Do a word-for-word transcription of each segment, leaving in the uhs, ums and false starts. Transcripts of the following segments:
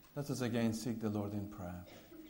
Let us again seek the Lord in prayer.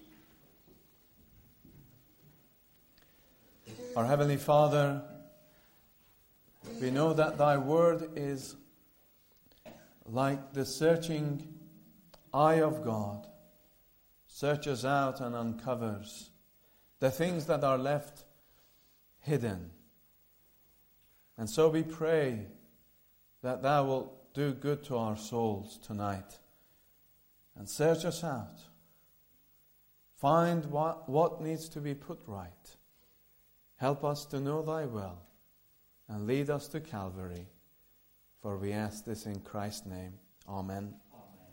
Our Heavenly Father, we know that Thy Word is like the searching eye of God, searches out and uncovers the things that are left hidden. And so we pray that Thou wilt do good to our souls tonight and search us out. Find what, what needs to be put right. Help us to know Thy will and lead us to Calvary. For we ask this in Christ's name. Amen. Amen.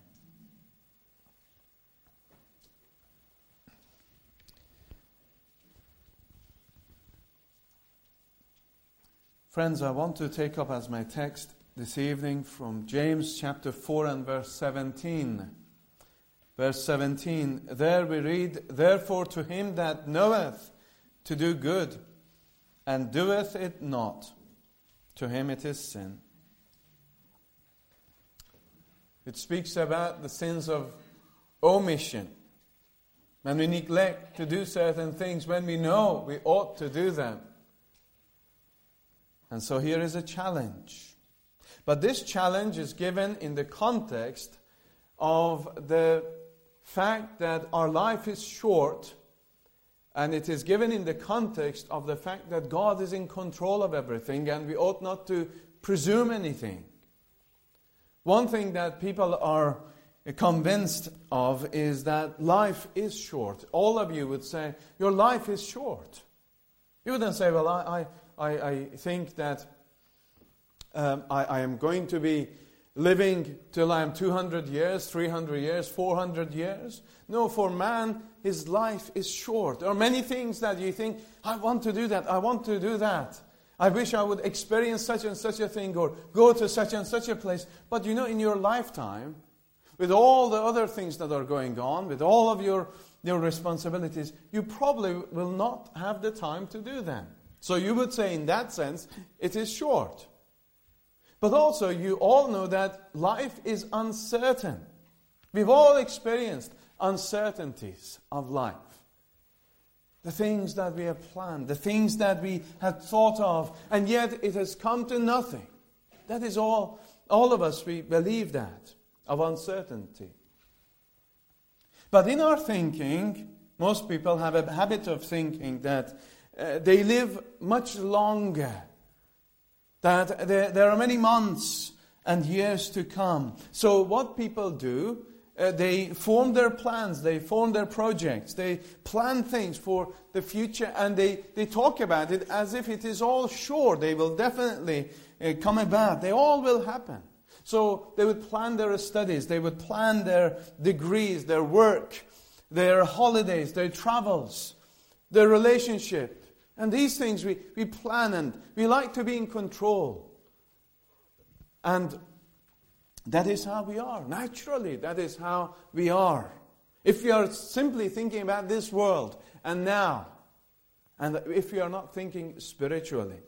Friends, I want to take up as my text this evening from James chapter four and verse seventeen. Verse seventeen, there we read, therefore to him that knoweth to do good, and doeth it not, to him it is sin. It speaks about the sins of omission. When we neglect to do certain things, when we know we ought to do them. And so here is a challenge. But this challenge is given in the context of the fact that our life is short, and it is given in the context of the fact that God is in control of everything and we ought not to presume anything. One thing that people are convinced of is that life is short. All of you would say, your life is short. You wouldn't say, well, I, I, I think that um, I, I am going to be living till I am two hundred years, three hundred years, four hundred years. No, for man, his life is short. There are many things that you think, I want to do that, I want to do that. I wish I would experience such and such a thing or go to such and such a place. But you know, in your lifetime, with all the other things that are going on, with all of your, your responsibilities, you probably will not have the time to do them. So you would say, in that sense, it is short. But also, you all know that life is uncertain. We've all experienced uncertainties of life. The things that we have planned, the things that we had thought of, and yet it has come to nothing. That is all, all of us, we believe that, of uncertainty. But in our thinking, most people have a habit of thinking that uh, they live much longer, that there, there are many months and years to come. So what people do, Uh, they form their plans, they form their projects, they plan things for the future, and they, they talk about it as if it is all sure. They will definitely uh, come about. They all will happen. So they would plan their studies, they would plan their degrees, their work, their holidays, their travels, their relationship. And these things we, we plan, and we like to be in control. And that is how we are. Naturally, that is how we are. If we are simply thinking about this world and now, and if we are not thinking spiritually.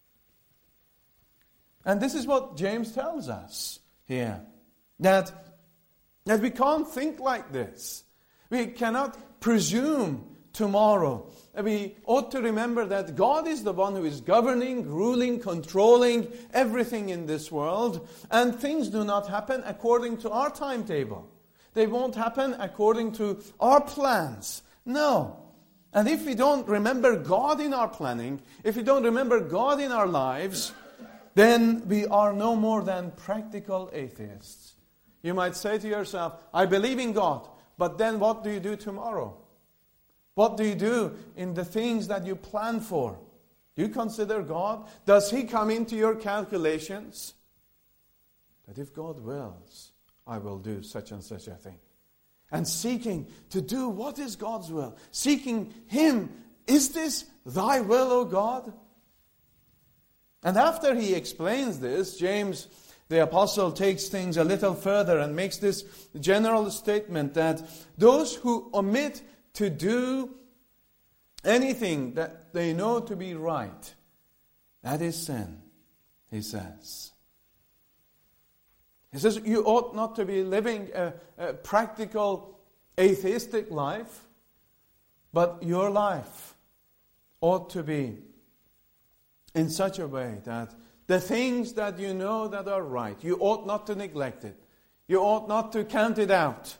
And this is what James tells us here. That, that we can't think like this. We cannot presume tomorrow. We ought to remember that God is the one who is governing, ruling, controlling everything in this world. And things do not happen according to our timetable. They won't happen according to our plans. No. And if we don't remember God in our planning, if we don't remember God in our lives, then we are no more than practical atheists. You might say to yourself, I believe in God, but then what do you do tomorrow? What do you do in the things that you plan for? Do you consider God? Does He come into your calculations? That if God wills, I will do such and such a thing. And seeking to do what is God's will. Seeking Him. Is this thy will, O God? And after he explains this, James, the apostle, takes things a little further and makes this general statement that those who omit to do anything that they know to be right, that is sin, he says. He says you ought not to be living a, a practical atheistic life, but your life ought to be in such a way that the things that you know that are right, you ought not to neglect it. You ought not to count it out.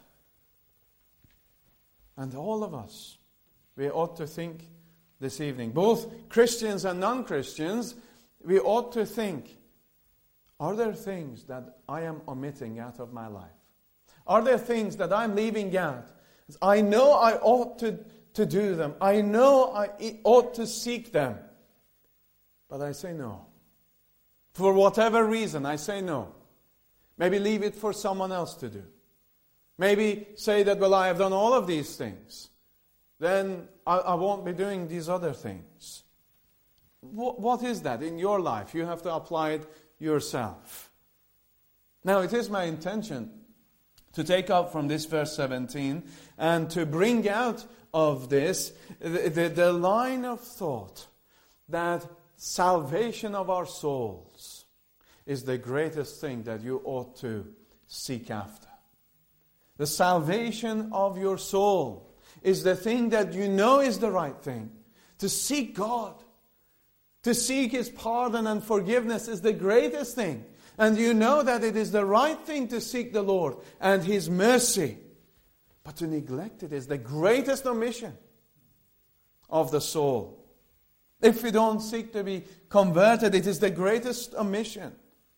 And all of us, we ought to think this evening, both Christians and non-Christians, we ought to think, are there things that I am omitting out of my life? Are there things that I'm leaving out? I know I ought to, to do them. I know I ought to seek them. But I say no. For whatever reason, I say no. Maybe leave it for someone else to do. Maybe say that, well, I have done all of these things. Then I, I won't be doing these other things. What, what is that in your life? You have to apply it yourself. Now, it is my intention to take up from this verse seventeen and to bring out of this the, the, the line of thought that salvation of our souls is the greatest thing that you ought to seek after. The salvation of your soul is the thing that you know is the right thing. To seek God, to seek His pardon and forgiveness is the greatest thing. And you know that it is the right thing to seek the Lord and His mercy. But to neglect it is the greatest omission of the soul. If we don't seek to be converted, it is the greatest omission.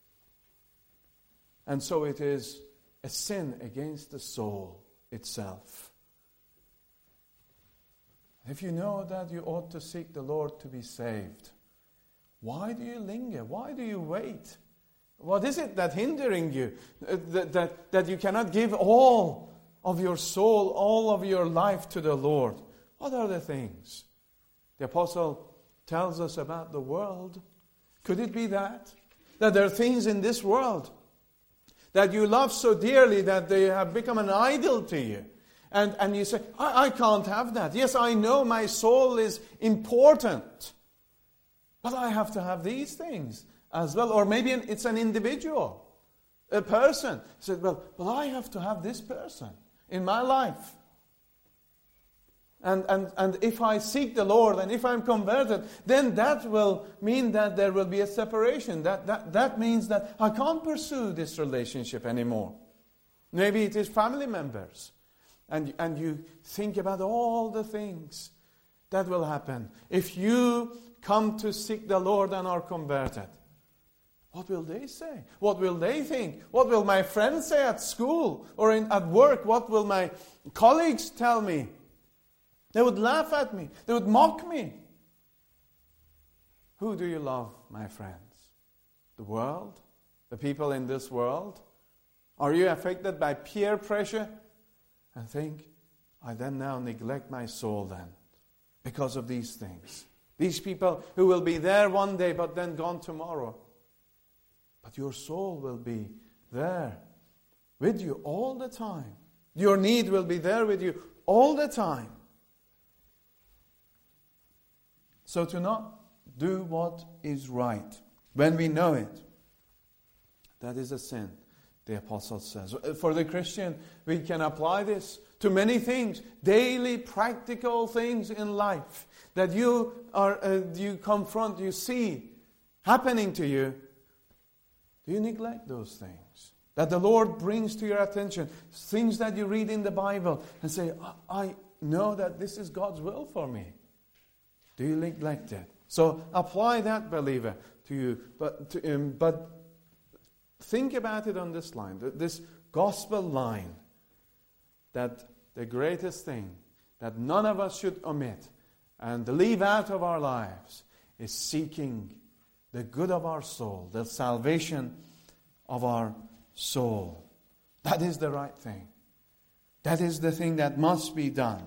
And so it is a sin against the soul itself. If you know that you ought to seek the Lord to be saved, why do you linger? Why do you wait? What is it that hindering you? Uh, that, that, that you cannot give all of your soul, all of your life to the Lord? What are the things? The apostle tells us about the world. Could it be that? That there are things in this world that you love so dearly that they have become an idol to you. And, and you say, I, I can't have that. Yes, I know my soul is important. But I have to have these things as well. Or maybe it's an individual, a person. Said, well, well, I have to have this person in my life. And, and, and if I seek the Lord and if I'm converted, then that will mean that there will be a separation. That, that, that means that I can't pursue this relationship anymore. Maybe it is family members. And, and you think about all the things that will happen if you come to seek the Lord and are converted. What will they say? What will they think? What will my friends say at school or in, at work? What will my colleagues tell me? They would laugh at me. They would mock me. Who do you love, my friends? The world? The people in this world? Are you affected by peer pressure? And think, I then now neglect my soul then because of these things. These people who will be there one day but then gone tomorrow. But your soul will be there with you all the time. Your need will be there with you all the time. So to not do what is right when we know it, that is a sin, the apostle says. For the Christian, we can apply this to many things, daily practical things in life that you are uh, you confront, you see happening to you. Do you neglect those things that the Lord brings to your attention? Things that you read in the Bible and say, I know that this is God's will for me. Do you neglect it? So apply that, believer, to you. But, to, um, but think about it on this line, this gospel line, that the greatest thing that none of us should omit and leave out of our lives is seeking the good of our soul, the salvation of our soul. That is the right thing. That is the thing that must be done.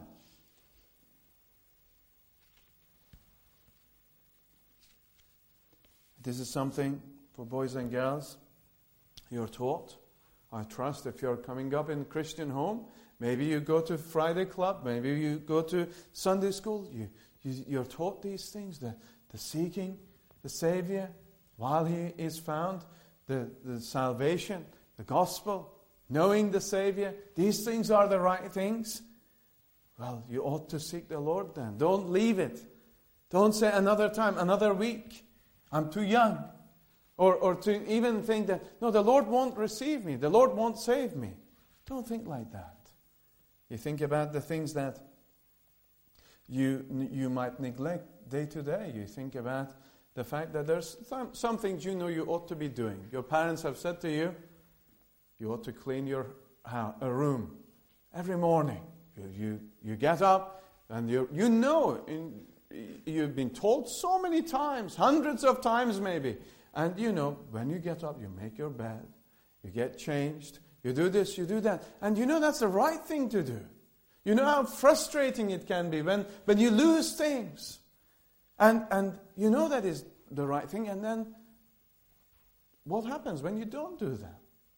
This is something for boys and girls you're taught. I trust if you're coming up in a Christian home, maybe you go to Friday club, maybe you go to Sunday school, you, you, you're taught these things, the, the seeking the Savior while He is found, the, the salvation the gospel, knowing the Savior, these things are the right things, well, you ought to seek the Lord then. Don't leave it. Don't say another time, another week. I'm too young. Or, or to even think that, no, the Lord won't receive me. The Lord won't save me. Don't think like that. You think about the things that you, you might neglect day to day. You think about the fact that there's some, some things you know you ought to be doing. Your parents have said to you, you ought to clean your house, a room every morning. You, you, you get up and you you know, in, you've been told so many times, hundreds of times maybe. And you know, when you get up, you make your bed, you get changed, you do this, you do that. And you know that's the right thing to do. You know how frustrating it can be when, when you lose things. And, and you know that is the right thing. And then what happens when you don't do that?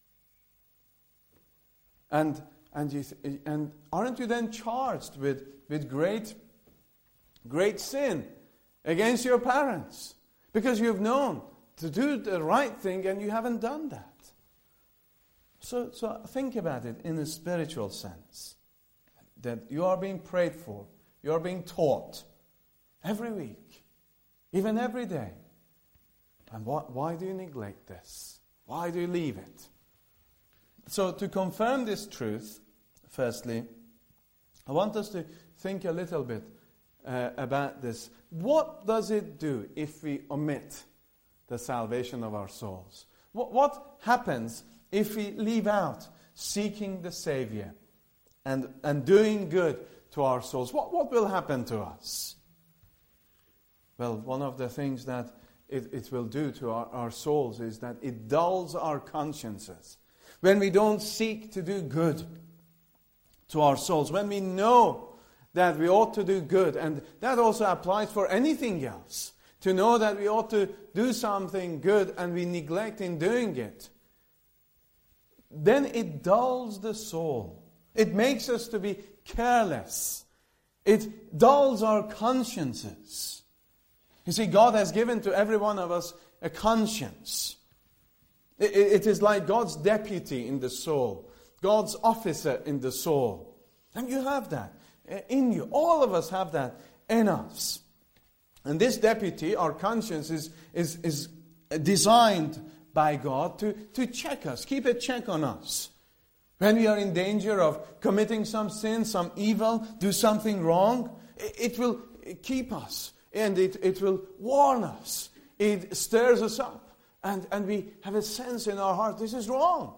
And and you th- and aren't you then charged with, with great, great sin against your parents? Because you've known to do the right thing and you haven't done that. So, so think about it in a spiritual sense. That you are being prayed for. You are being taught every week. Even every day. And what, why do you neglect this? Why do you leave it? So to confirm this truth, firstly, I want us to think a little bit uh, about this. What does it do if we omit the salvation of our souls? What, what happens if we leave out seeking the Savior and, and doing good to our souls? What, what will happen to us? Well, one of the things that it, it will do to our, our souls is that it dulls our consciences. When we don't seek to do good to our souls, when we know that we ought to do good, and that also applies for anything else, to know that we ought to do something good and we neglect in doing it, then it dulls the soul. It makes us to be careless. It dulls our consciences. You see, God has given to every one of us a conscience. It, it is like God's deputy in the soul, God's officer in the soul. And you have that in you. All of us have that in us. And this deputy, our conscience, is, is, is designed by God to, to check us, keep a check on us. When we are in danger of committing some sin, some evil, do something wrong, it, it will keep us. And it, it will warn us. It stirs us up. And, and we have a sense in our heart, this is wrong.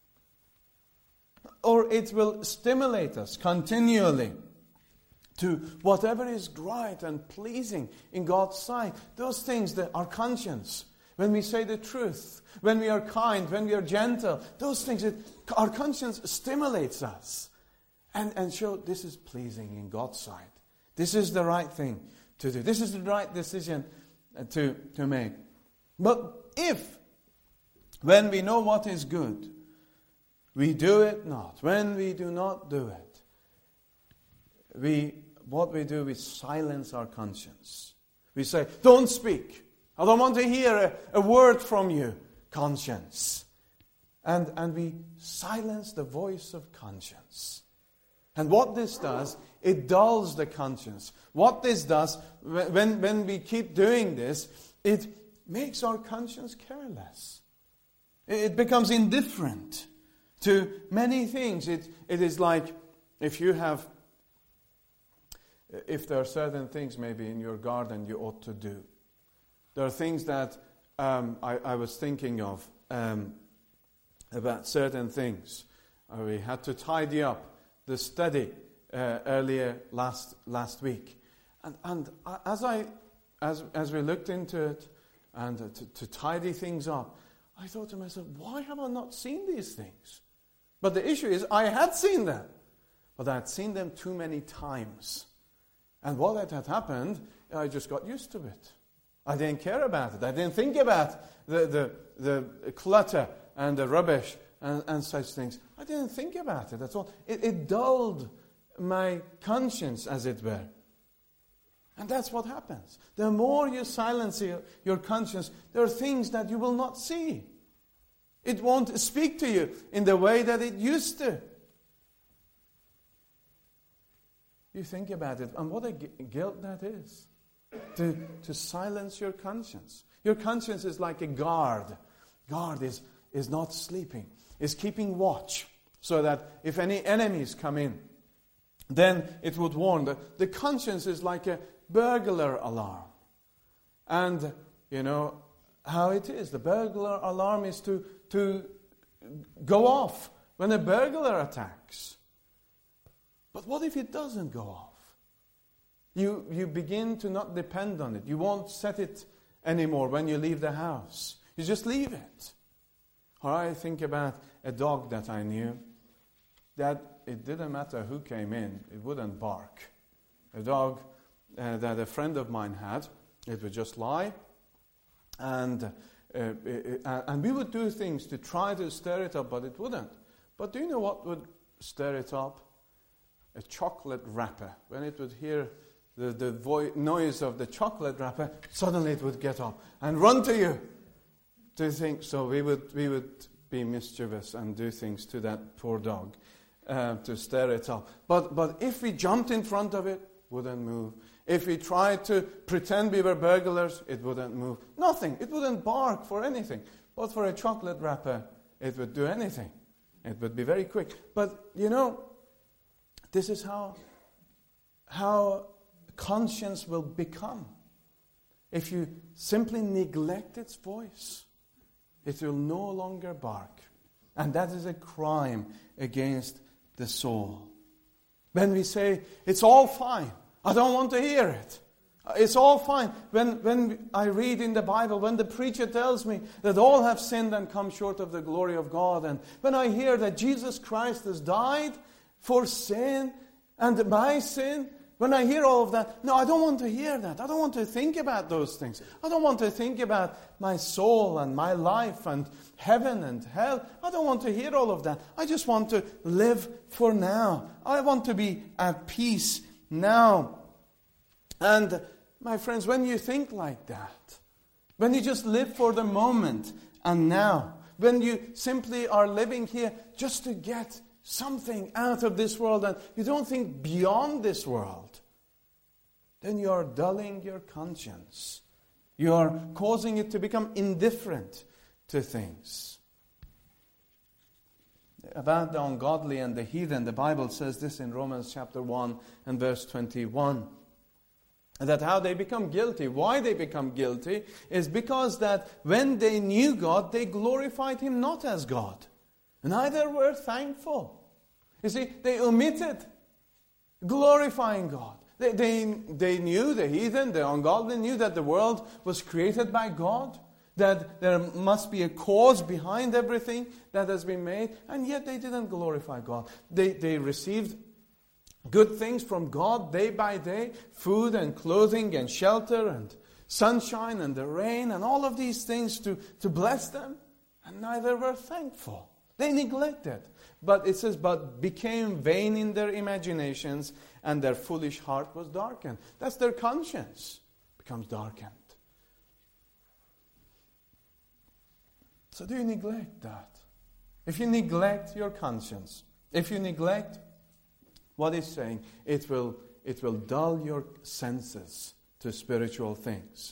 Or it will stimulate us continually to whatever is right and pleasing in God's sight. Those things that our conscience, when we say the truth, when we are kind, when we are gentle, those things, that our conscience stimulates us. And, and show this is pleasing in God's sight. This is the right thing to do. This is the right decision to, to make. But if, when we know what is good, we do it not, when we do not do it, we, what we do, we silence our conscience. We say, don't speak. I don't want to hear a, a word from you, conscience. And, and we silence the voice of conscience. And what this does, it dulls the conscience. What this does, when, when we keep doing this, it makes our conscience careless. It becomes indifferent to many things. It, it is like if you have, if there are certain things maybe in your garden you ought to do. There are things that um, I, I was thinking of um, about certain things. Uh, we had to tidy up the study uh, earlier last last week, and and as I as as we looked into it and uh, to, to tidy things up, I thought to myself, why have I not seen these things? But the issue is, I had seen them, but I had seen them too many times, and what had happened, I just got used to it. I didn't care about it. I didn't think about the the, the clutter and the rubbish and, and such things. I didn't think about it at all. It, it dulled my conscience, as it were. And that's what happens. The more you silence your, your conscience, there are things that you will not see. It won't speak to you in the way that it used to. You think about it, and what a guilt that is. To, to silence your conscience. Your conscience is like a guard. Guard is, is not sleeping, is keeping watch, so that if any enemies come in, then it would warn. The, the conscience is like a burglar alarm. And, you know, how it is. The burglar alarm is to, to go off when a burglar attacks. But what if it doesn't go off? You, you begin to not depend on it. You won't set it anymore when you leave the house. You just leave it. Or I think about a dog that I knew, that it didn't matter who came in, it wouldn't bark. A dog uh, that a friend of mine had, it would just lie, and uh, it, uh, and we would do things to try to stir it up, but it wouldn't. But do you know what would stir it up? A chocolate wrapper. When it would hear the, the vo- noise of the chocolate wrapper, suddenly it would get up and run to you. To think, so we would we would be mischievous and do things to that poor dog uh, to stir it up. But but if we jumped in front of it, wouldn't move. If we tried to pretend we were burglars, it wouldn't move. Nothing. It wouldn't bark for anything. But for a chocolate wrapper, it would do anything. It would be very quick. But you know, this is how how conscience will become. If you simply neglect its voice, it will no longer bark. And that is a crime against the soul. When we say, it's all fine, I don't want to hear it. It's all fine. When, when I read in the Bible, when the preacher tells me that all have sinned and come short of the glory of God, and when I hear that Jesus Christ has died for sin and my sin, when I hear all of that, no, I don't want to hear that. I don't want to think about those things. I don't want to think about my soul and my life and heaven and hell. I don't want to hear all of that. I just want to live for now. I want to be at peace now. And my friends, when you think like that, when you just live for the moment and now, when you simply are living here just to get something out of this world and you don't think beyond this world, then you are dulling your conscience. You are causing it to become indifferent to things. About the ungodly and the heathen, the Bible says this in Romans chapter one and verse twenty-one. That how they become guilty, why they become guilty, is because that when they knew God, they glorified Him not as God. Neither were thankful. You see, they omitted glorifying God. They, they, they knew, the heathen, the ungodly knew that the world was created by God, that there must be a cause behind everything that has been made, and yet they didn't glorify God. They, they received good things from God day by day, food and clothing and shelter and sunshine and the rain and all of these things to, to bless them, and neither were thankful. They neglected. But it says, but became vain in their imaginations, and their foolish heart was darkened. That's their conscience becomes darkened. So do you neglect that? If you neglect your conscience, if you neglect what it's saying, it will, it will dull your senses to spiritual things.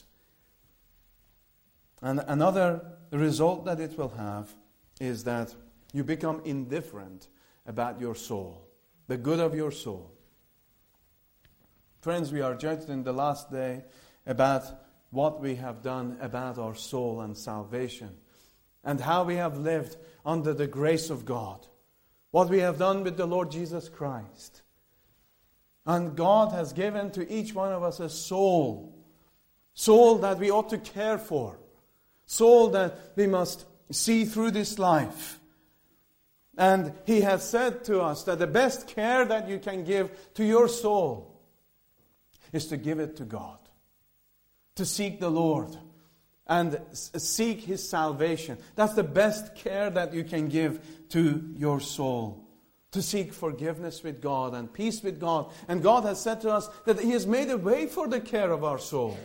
And another result that it will have is that you become indifferent about your soul, the good of your soul. Friends, we are judged in the last day about what we have done about our soul and salvation, and how we have lived under the grace of God, what we have done with the Lord Jesus Christ. And God has given to each one of us a soul, soul that we ought to care for, soul that we must see through this life. And He has said to us that the best care that you can give to your soul is to give it to God, to seek the Lord and seek His salvation. That's the best care that you can give to your soul, to seek forgiveness with God and peace with God. And God has said to us that He has made a way for the care of our soul.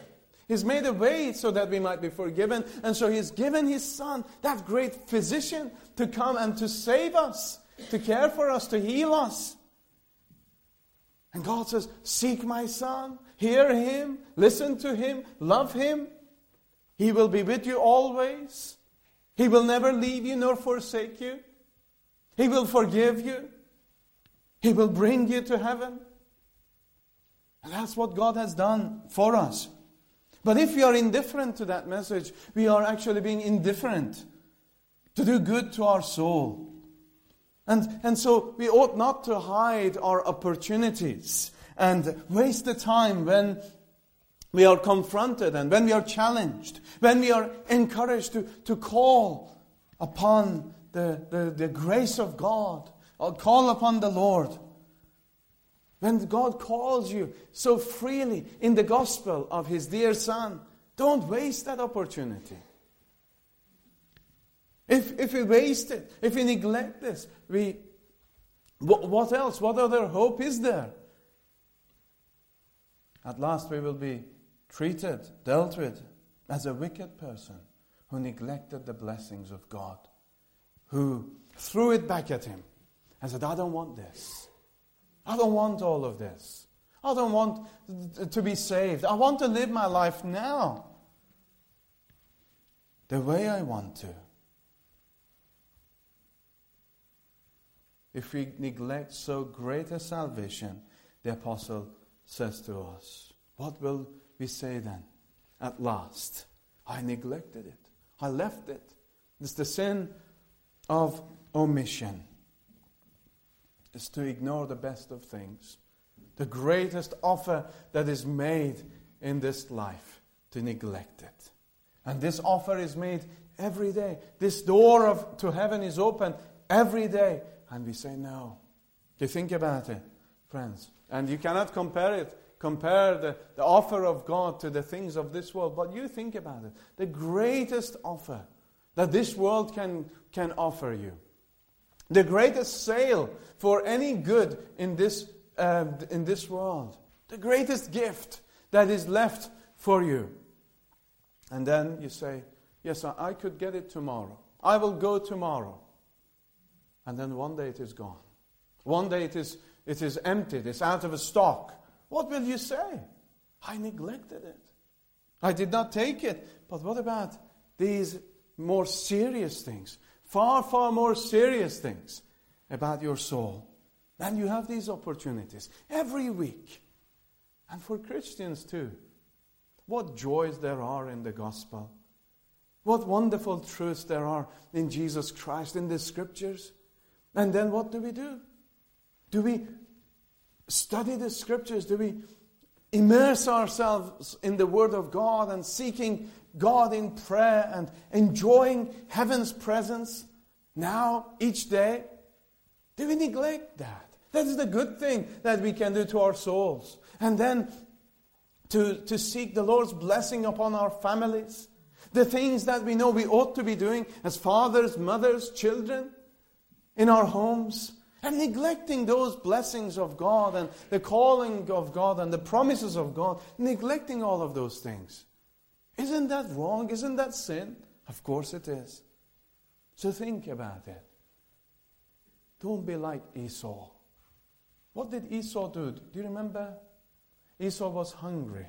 He's made a way so that we might be forgiven. And so He's given His Son, that great physician, to come and to save us, to care for us, to heal us. And God says, seek my Son, hear Him, listen to Him, love Him. He will be with you always. He will never leave you nor forsake you. He will forgive you. He will bring you to heaven. And that's what God has done for us. But if we are indifferent to that message, we are actually being indifferent to do good to our soul. And, and so we ought not to hide our opportunities and waste the time when we are confronted and when we are challenged, when we are encouraged to, to call upon the, the, the grace of God, or call upon the Lord. When God calls you so freely in the gospel of His dear Son, don't waste that opportunity. If, if we waste it, if we neglect this, we, what, what else? What other hope is there? At last we will be treated, dealt with as a wicked person who neglected the blessings of God, who threw it back at Him and said, I don't want this. I don't want all of this. I don't want to be saved. I want to live my life now the way I want to. If we neglect so great a salvation, the apostle says to us, what will we say then? At last, I neglected it. I left it. It's the sin of omission. Is to ignore the best of things. The greatest offer that is made in this life, to neglect it. And this offer is made every day. This door of to heaven is open every day. And we say no. You think about it, friends. And you cannot compare it, compare the, the offer of God to the things of this world. But you think about it. The greatest offer that this world can, can offer you. The greatest sale for any good in this, uh, in this world. The greatest gift that is left for you. And then you say, yes, I could get it tomorrow. I will go tomorrow. And then one day it is gone. One day it is, it is emptied. It's out of stock. What will you say? I neglected it. I did not take it. But what about these more serious things? Far, far more serious things about your soul. And you have these opportunities every week. And for Christians too. What joys there are in the gospel. What wonderful truths there are in Jesus Christ, in the Scriptures. And then what do we do? Do we study the Scriptures? Do we immerse ourselves in the Word of God and seeking God in prayer and enjoying heaven's presence now, each day? Do we neglect that? That is the good thing that we can do to our souls. And then to, to seek the Lord's blessing upon our families. The things that we know we ought to be doing as fathers, mothers, children in our homes. And neglecting those blessings of God and the calling of God and the promises of God. Neglecting all of those things. Isn't that wrong? Isn't that sin? Of course it is. So think about it. Don't be like Esau. What did Esau do? Do you remember? Esau was hungry.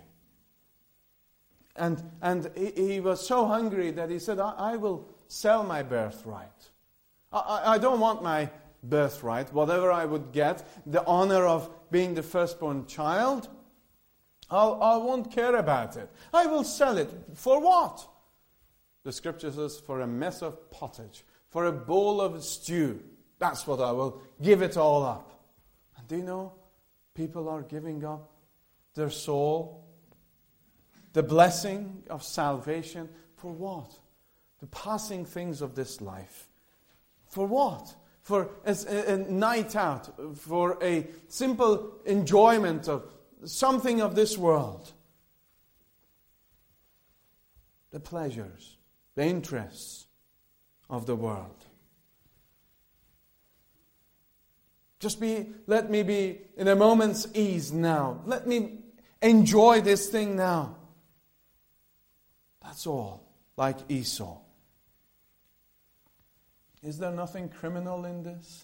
And, and he, he was so hungry that he said, I, I will sell my birthright. I, I, I don't want my birthright, whatever I would get, the honor of being the firstborn child. I'll, I won't care about it. I will sell it. For what? The Scripture says, for a mess of pottage, for a bowl of stew. That's what I will give it all up. And do you know, people are giving up their soul, the blessing of salvation, for what? The passing things of this life. For what? For a, a night out, for a simple enjoyment of something of this world. The pleasures, the interests of the world. Just be, let me be in a moment's ease now. Let me enjoy this thing now. That's all. Like Esau. Is there nothing criminal in this?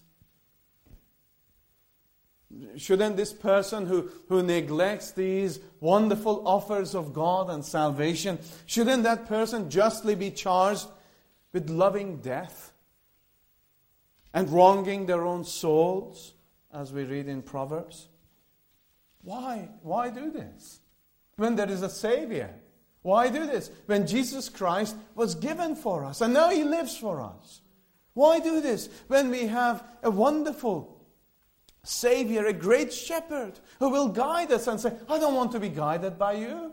Shouldn't this person who, who neglects these wonderful offers of God and salvation, shouldn't that person justly be charged with loving death and wronging their own souls, as we read in Proverbs? Why? Why do this? When there is a Savior. Why do this? When Jesus Christ was given for us and now He lives for us. Why do this? When we have a wonderful Savior, a great shepherd who will guide us and say, I don't want to be guided by you.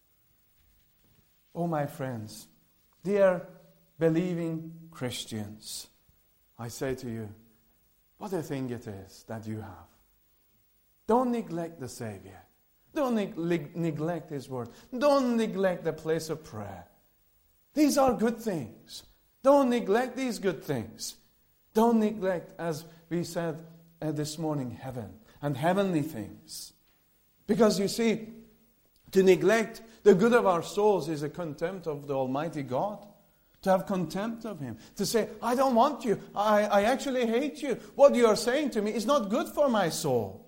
Oh, my friends, dear believing Christians, I say to you, what a thing it is that you have. Don't neglect the Savior. Don't neg- neglect His Word. Don't neglect the place of prayer. These are good things. Don't neglect these good things. Don't neglect, as we said uh, this morning, heaven and heavenly things. Because you see, to neglect the good of our souls is a contempt of the Almighty God. To have contempt of Him. To say, I don't want you. I, I actually hate you. What you are saying to me is not good for my soul.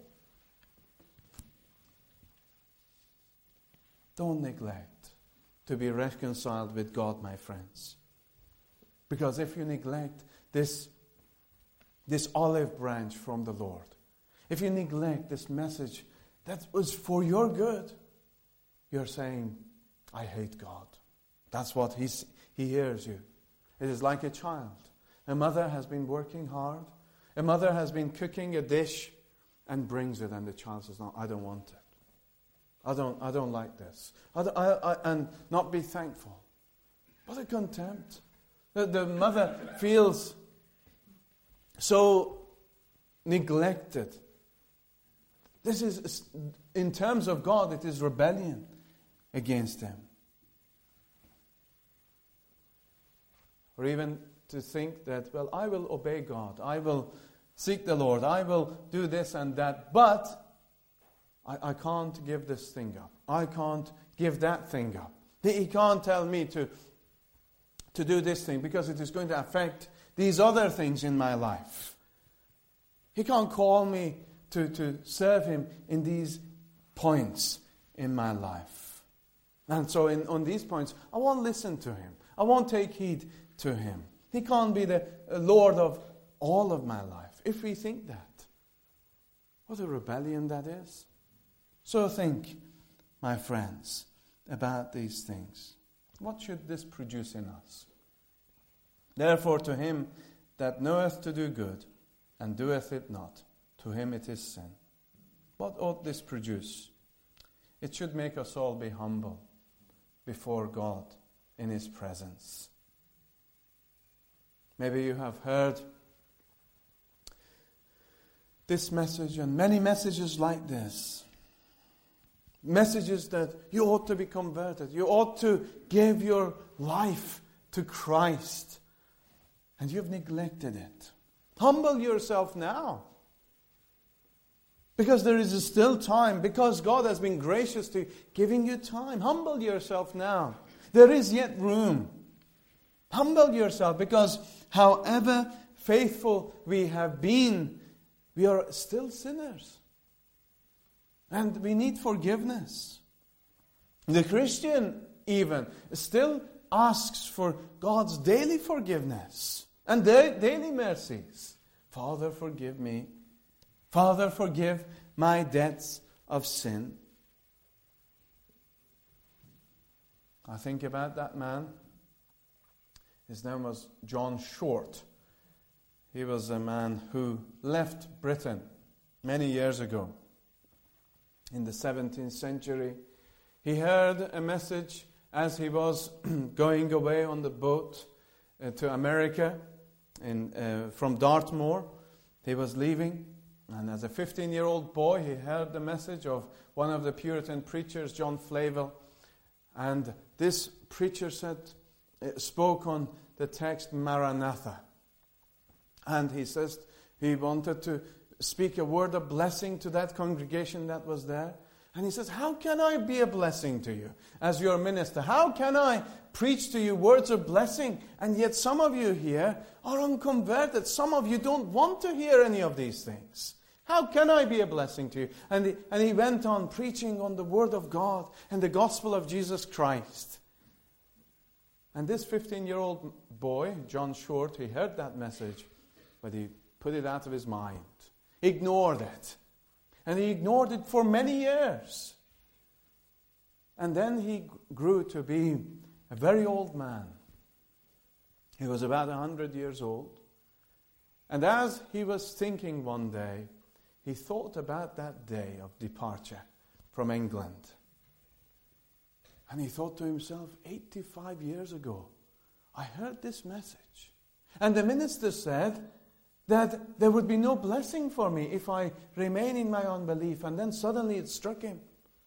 Don't neglect to be reconciled with God, my friends. Because if you neglect this, this olive branch from the Lord, if you neglect this message that was for your good, you're saying, I hate God. That's what he's, He hears you. It is like a child. A mother has been working hard. A mother has been cooking a dish and brings it, and the child says, no, I don't want it. I don't, I don't like this. I, I, I, and not be thankful. What a contempt. The, the mother feels so neglected. This is, in terms of God, it is rebellion against Him. Or even to think that, well, I will obey God. I will seek the Lord. I will do this and that. But I, I can't give this thing up. I can't give that thing up. He can't tell me to, to do this thing because it is going to affect these other things in my life. He can't call me to, to serve Him in these points in my life. And so in, on these points, I won't listen to Him. I won't take heed to Him. He can't be the Lord of all of my life. If we think that, what a rebellion that is. So think, my friends, about these things. What should this produce in us? Therefore, to him that knoweth to do good, and doeth it not, to him it is sin. What ought this produce? It should make us all be humble before God in His presence. Maybe you have heard this message and many messages like this. Messages that you ought to be converted. You ought to give your life to Christ. And you've neglected it. Humble yourself now. Because there is still time. Because God has been gracious to giving you time. Humble yourself now. There is yet room. Humble yourself, because however faithful we have been, we are still sinners. And we need forgiveness. The Christian even still asks for God's daily forgiveness and da- daily mercies. Father, forgive me. Father, forgive my debts of sin. I think about that man. His name was John Short. He was a man who left Britain many years ago. In the seventeenth century, he heard a message as he was going away on the boat uh, to America in, uh, from Dartmoor. He was leaving, and as a fifteen-year-old boy, he heard the message of one of the Puritan preachers, John Flavel. And this preacher said, uh, spoke on the text Maranatha. And he says he wanted to speak a word of blessing to that congregation that was there. And he says, how can I be a blessing to you as your minister? How can I preach to you words of blessing? And yet some of you here are unconverted. Some of you don't want to hear any of these things. How can I be a blessing to you? And he, and he went on preaching on the Word of God and the gospel of Jesus Christ. And this fifteen-year-old boy, John Short, he heard that message, but he put it out of his mind. Ignored it. And he ignored it for many years. And then he grew to be a very old man. He was about a hundred years old. And as he was thinking one day, he thought about that day of departure from England. And he thought to himself, eighty-five years ago, I heard this message. And the minister said that there would be no blessing for me if I remain in my unbelief. And then suddenly it struck him.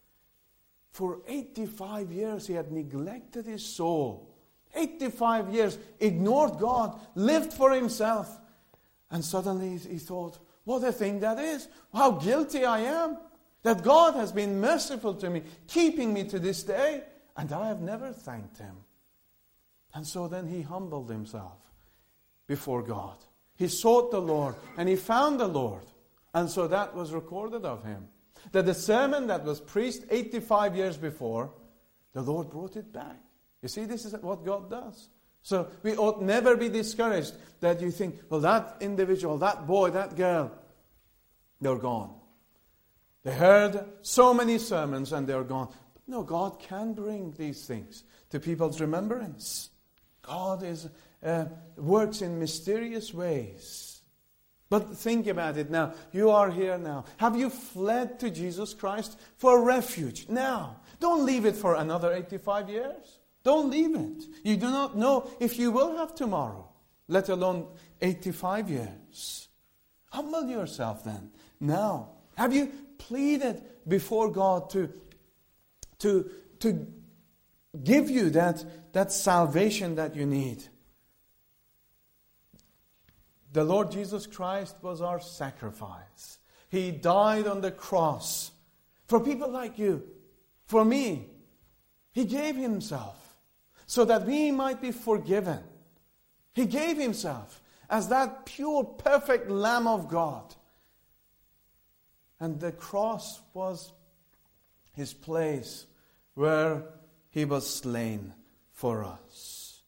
For eighty-five years he had neglected his soul. eighty-five years, ignored God, lived for himself. And suddenly he thought, what a thing that is. How guilty I am. That God has been merciful to me, keeping me to this day. And I have never thanked Him. And so then he humbled himself before God. He sought the Lord and he found the Lord. And so that was recorded of him. That the sermon that was preached eighty-five years before, the Lord brought it back. You see, this is what God does. So we ought never be discouraged that you think, well, that individual, that boy, that girl, they're gone. They heard so many sermons and they're gone. But no, God can bring these things to people's remembrance. God is uh, works in mysterious ways. But think about it now. You are here now. Have you fled to Jesus Christ for refuge now? Don't leave it for another eighty-five years. Don't leave it. You do not know if you will have tomorrow, let alone eighty-five years. Humble yourself then. Now, have you pleaded before God to, to, to give you that, that salvation that you need? The Lord Jesus Christ was our sacrifice. He died on the cross for people like you, for me. He gave Himself so that we might be forgiven. He gave Himself as that pure, perfect Lamb of God. And the cross was His place where He was slain for us.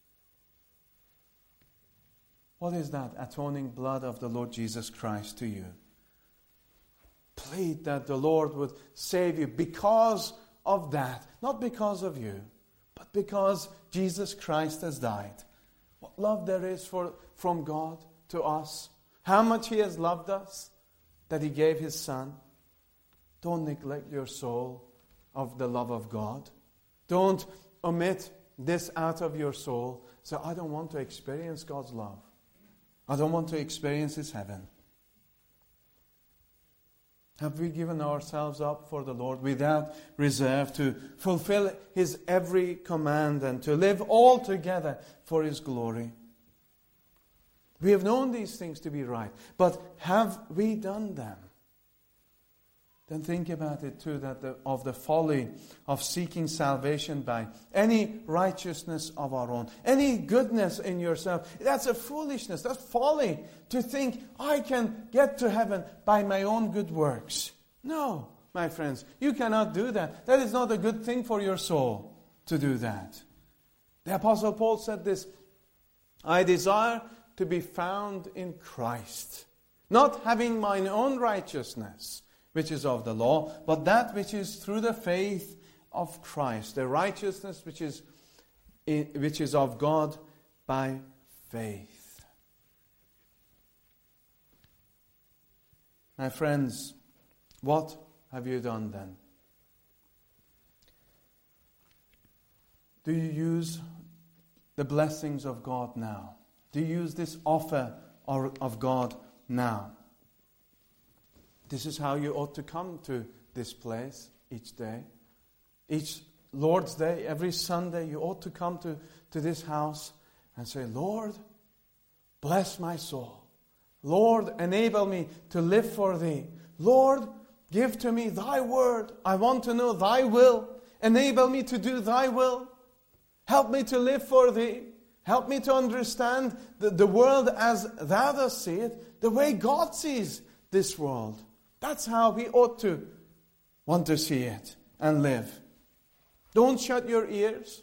What is that atoning blood of the Lord Jesus Christ to you? Plead that the Lord would save you because of that. Not because of you, but because Jesus Christ has died. What love there is for, from God to us. How much He has loved us that He gave His Son. Don't neglect your soul of the love of God. Don't omit this out of your soul. So I don't want to experience God's love. I don't want to experience His heaven. Have we given ourselves up for the Lord without reserve to fulfill His every command and to live altogether for His glory? We have known these things to be right, but have we done them? Then think about it too, that the, of the folly of seeking salvation by any righteousness of our own, any goodness in yourself. That's a foolishness. That's folly to think I can get to heaven by my own good works. No, my friends, you cannot do that. That is not a good thing for your soul to do that. The Apostle Paul said this, I desire to be found in Christ, not having mine own righteousness, which is of the law, but that which is through the faith of Christ, the righteousness which is, which is of God by faith. My friends, what have you done then? Do you use the blessings of God now? Do you use this offer of God now? This is how you ought to come to this place each day. Each Lord's Day, every Sunday, you ought to come to, to this house and say, Lord, bless my soul. Lord, enable me to live for Thee. Lord, give to me thy word. I want to know thy will. Enable me to do thy will. Help me to live for thee. Help me to understand the, the world as thou dost see it, the way God sees this world. That's how we ought to want to see it and live. Don't shut your ears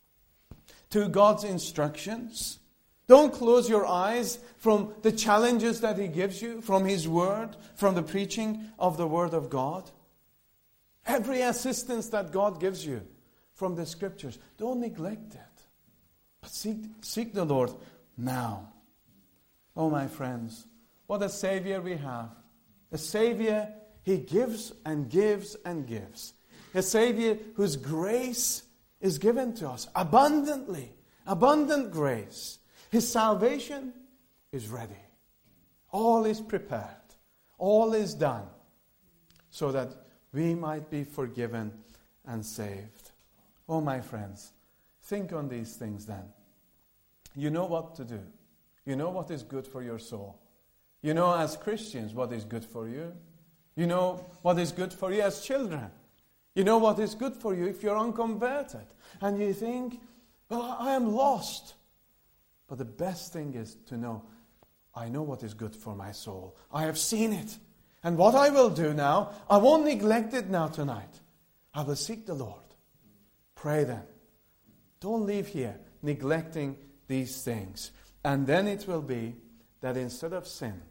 to God's instructions. Don't close your eyes from the challenges that He gives you, from His Word, from the preaching of the Word of God. Every assistance that God gives you from the Scriptures, don't neglect it. But seek, seek the Lord now. Oh, my friends, what a Savior we have. A Savior, He gives and gives and gives. A Savior whose grace is given to us abundantly. Abundant grace. His salvation is ready. All is prepared. All is done. So that we might be forgiven and saved. Oh, my friends, think on these things then. You know what to do. You know what is good for your soul. You know as Christians what is good for you. You know what is good for you as children. You know what is good for you if you're unconverted. And you think, well, I am lost. But the best thing is to know, I know what is good for my soul. I have seen it. And what I will do now, I won't neglect it now tonight. I will seek the Lord. Pray then. Don't leave here neglecting these things. And then it will be that instead of sin,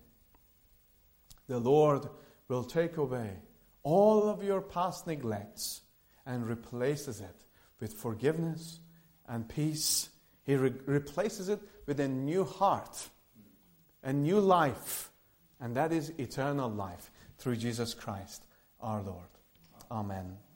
the Lord will take away all of your past neglects and replaces it with forgiveness and peace. He re- replaces it with a new heart, a new life, and that is eternal life through Jesus Christ our Lord. Amen.